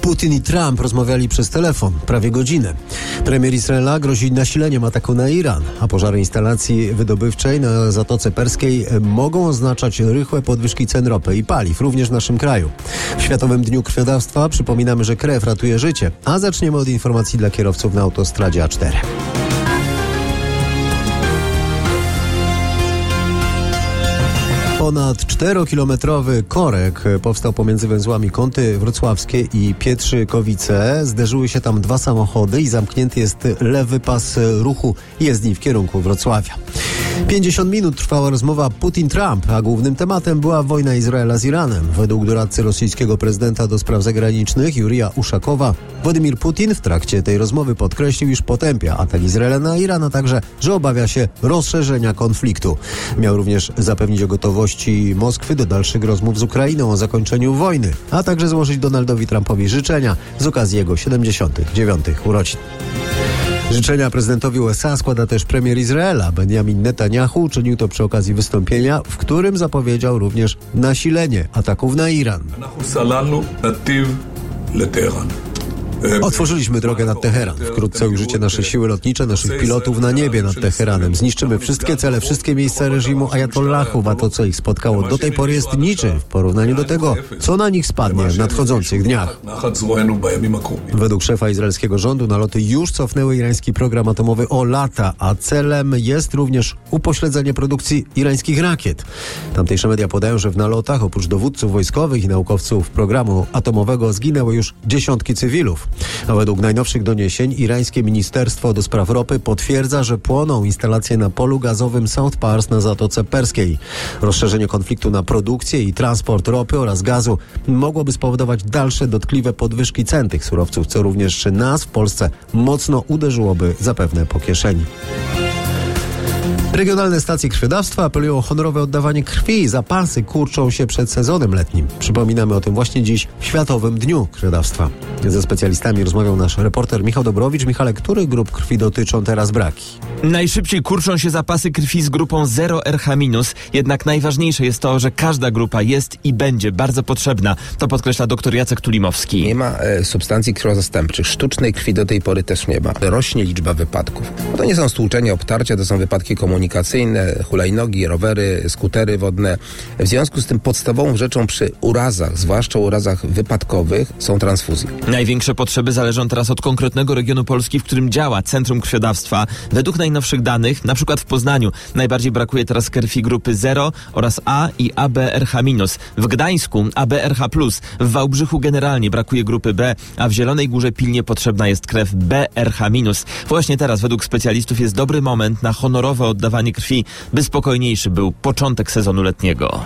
Putin i Trump rozmawiali przez telefon prawie godzinę. Premier Izraela grozi nasileniem ataku na Iran, a pożary instalacji wydobywczej na Zatoce Perskiej mogą oznaczać rychłe podwyżki cen ropy i paliw, również w naszym kraju. W Światowym Dniu Krwiodawstwa przypominamy, że krew ratuje życie, a zaczniemy od informacji dla kierowców na autostradzie A4. Ponad 4-kilometrowy korek powstał pomiędzy węzłami Kąty Wrocławskie i Pietrzykowice. Zderzyły się tam dwa samochody i zamknięty jest lewy pas ruchu jezdni w kierunku Wrocławia. 50 minut trwała rozmowa Putin-Trump, a głównym tematem była wojna Izraela z Iranem. Według doradcy rosyjskiego prezydenta do spraw zagranicznych Jurija Uszakowa, Władimir Putin w trakcie tej rozmowy podkreślił, iż potępia atak Izraela na Iran, a także, że obawia się rozszerzenia konfliktu. Miał również zapewnić o gotowości Moskwy do dalszych rozmów z Ukrainą o zakończeniu wojny, a także złożyć Donaldowi Trumpowi życzenia z okazji jego 79. urodzin. Życzenia prezydentowi USA składa też premier Izraela. Benjamin Netanyahu uczynił to przy okazji wystąpienia, w którym zapowiedział również nasilenie ataków na Iran. Otworzyliśmy drogę nad Teheran. Wkrótce ujrzycie nasze siły lotnicze, naszych pilotów na niebie nad Teheranem. Zniszczymy wszystkie cele, wszystkie miejsca reżimu ajatollahów, a to, co ich spotkało do tej pory, jest niczym w porównaniu do tego, co na nich spadnie w nadchodzących dniach. Według szefa izraelskiego rządu naloty już cofnęły irański program atomowy o lata, a celem jest również upośledzenie produkcji irańskich rakiet. Tamtejsze media podają, że w nalotach oprócz dowódców wojskowych i naukowców programu atomowego zginęły już dziesiątki cywilów. A według najnowszych doniesień irańskie Ministerstwo do Spraw Ropy potwierdza, że płoną instalacje na polu gazowym South Pars na Zatoce Perskiej. Rozszerzenie konfliktu na produkcję i transport ropy oraz gazu mogłoby spowodować dalsze dotkliwe podwyżki cen tych surowców, co również nas w Polsce mocno uderzyłoby zapewne po kieszeni. Regionalne stacje krwiodawstwa apelują o honorowe oddawanie krwi. Zapasy kurczą się przed sezonem letnim. Przypominamy o tym właśnie dziś w Światowym Dniu Krwiodawstwa. Ze specjalistami rozmawiał nasz reporter Michał Dobrowicz. Michale, których grup krwi dotyczą teraz braki? Najszybciej kurczą się zapasy krwi z grupą 0RH-, jednak najważniejsze jest to, że każda grupa jest i będzie bardzo potrzebna. To podkreśla dr Jacek Tulimowski. Nie ma substancji krwiozastępczych. Sztucznej krwi do tej pory też nie ma. Rośnie liczba wypadków. To nie są stłuczenia, obtarcia, to są wypadki komunikacyjne, hulajnogi, rowery, skutery wodne. W związku z tym podstawową rzeczą przy urazach, zwłaszcza urazach wypadkowych, są transfuzje. Największe potrzeby zależą teraz od konkretnego regionu Polski, w którym działa Centrum Krwiodawstwa. Według najnowszych danych, na przykład w Poznaniu, najbardziej brakuje teraz krwi grupy 0 oraz A i ABRH-. W Gdańsku ABRH+, w Wałbrzychu generalnie brakuje grupy B, a w Zielonej Górze pilnie potrzebna jest krew BRH-. Właśnie teraz według specjalistów jest dobry moment na honorowe oddawanie krwi, by spokojniejszy był początek sezonu letniego.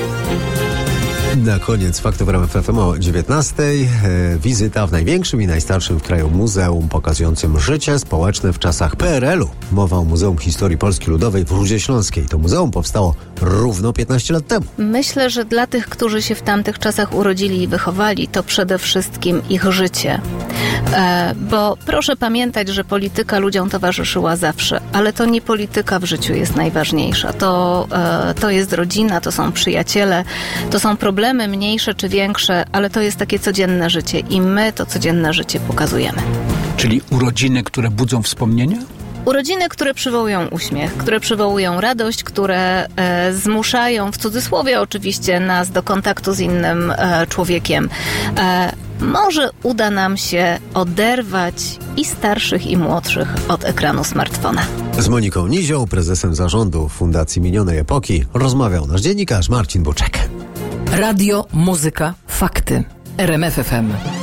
Na koniec faktów w ramach FM o 19:00. Wizyta w największym i najstarszym w kraju muzeum pokazującym życie społeczne w czasach PRL-u. Mowa o Muzeum Historii Polski Ludowej w Rudzie Śląskiej. To muzeum powstało równo 15 lat temu. Myślę, że dla tych, którzy się w tamtych czasach urodzili i wychowali, to przede wszystkim ich życie. Bo proszę pamiętać, że polityka ludziom towarzyszyła zawsze, ale to nie polityka w życiu jest najważniejsza. To jest rodzina, to są przyjaciele, to są problemy mniejsze czy większe, ale to jest takie codzienne życie i my to codzienne życie pokazujemy. Czyli urodziny, które budzą wspomnienia? Urodziny, które przywołują uśmiech, które przywołują radość, które zmuszają, w cudzysłowie oczywiście, nas do kontaktu z innym człowiekiem. Może uda nam się oderwać i starszych, i młodszych od ekranu smartfona. Z Moniką Nizią, prezesem zarządu Fundacji Minionej Epoki, rozmawiał nasz dziennikarz Marcin Buczek. Radio, muzyka, fakty. RMF FM.